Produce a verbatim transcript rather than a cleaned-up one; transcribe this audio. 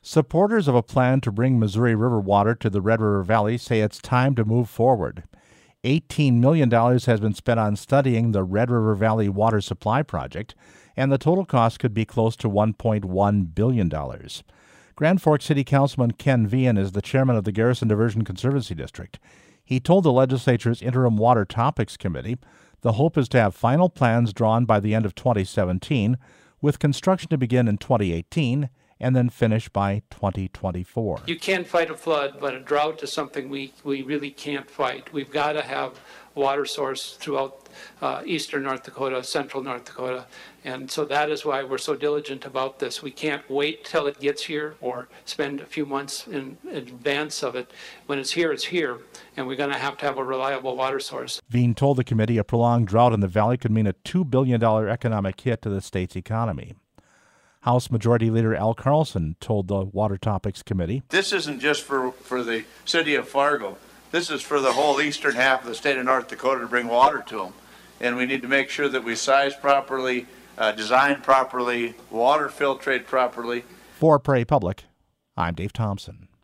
Supporters of a plan to bring Missouri River water to the Red River Valley say it's time to move forward. eighteen million dollars has been spent on studying the Red River Valley Water Supply Project, and the total cost could be close to one point one billion dollars. Grand Forks City Councilman Ken Vian is the chairman of the Garrison Diversion Conservancy District. He told the legislature's Interim Water Topics Committee the hope is to have final plans drawn by the end of twenty seventeen, with construction to begin in twenty eighteen and then finish by twenty twenty-four. You can't fight a flood, but a drought is something we, we really can't fight. We've got to have water source throughout uh, eastern North Dakota, central North Dakota, and so that is why we're so diligent about this. We can't wait till it gets here or spend a few months in advance of it. When it's here, it's here, and we're going to have to have a reliable water source. Vian told the committee a prolonged drought in the valley could mean a two billion dollars economic hit to the state's economy. House Majority Leader Al Carlson told the Water Topics Committee, "This isn't just for, for the city of Fargo. This is for the whole eastern half of the state of North Dakota to bring water to them. And we need to make sure that we size properly, uh, design properly, water filtrate properly." For Prairie Public, I'm Dave Thompson.